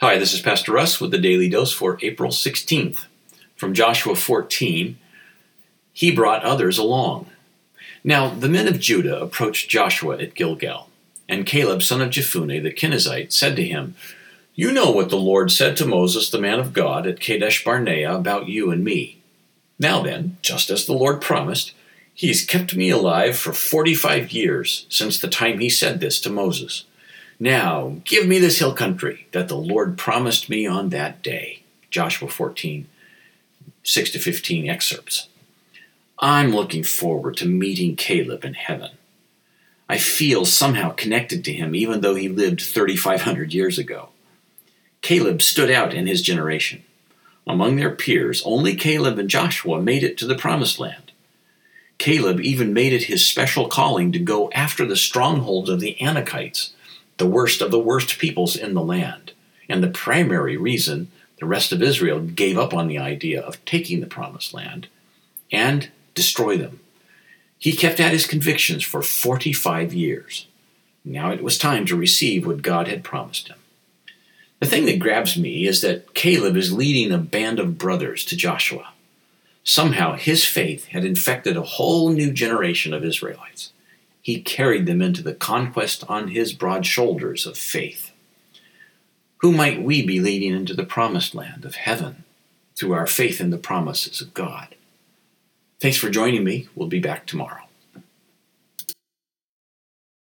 Hi, this is Pastor Russ with the Daily Dose for April 16th. From Joshua 14, he brought others along. Now the men of Judah approached Joshua at Gilgal, and Caleb son of Jephunneh the Kenizzite said to him, "You know what the Lord said to Moses the man of God at Kadesh Barnea about you and me. Now then, just as the Lord promised, He's kept me alive for 45 years since the time He said this to Moses. Now, give me this hill country that the Lord promised me on that day." Joshua 14, 6-15 excerpts. I'm looking forward to meeting Caleb in heaven. I feel somehow connected to him even though he lived 3,500 years ago. Caleb stood out in his generation. Among their peers, only Caleb and Joshua made it to the Promised Land. Caleb even made it his special calling to go after the strongholds of the Anakites, the worst of the worst peoples in the land, and the primary reason the rest of Israel gave up on the idea of taking the Promised Land and destroy them. He kept at his convictions for 45 years. Now it was time to receive what God had promised him. The thing that grabs me is that Caleb is leading a band of brothers to Joshua. Somehow his faith had infected a whole new generation of Israelites. He carried them into the conquest on his broad shoulders of faith. Who might we be leading into the promised land of heaven through our faith in the promises of God? Thanks for joining me. We'll be back tomorrow.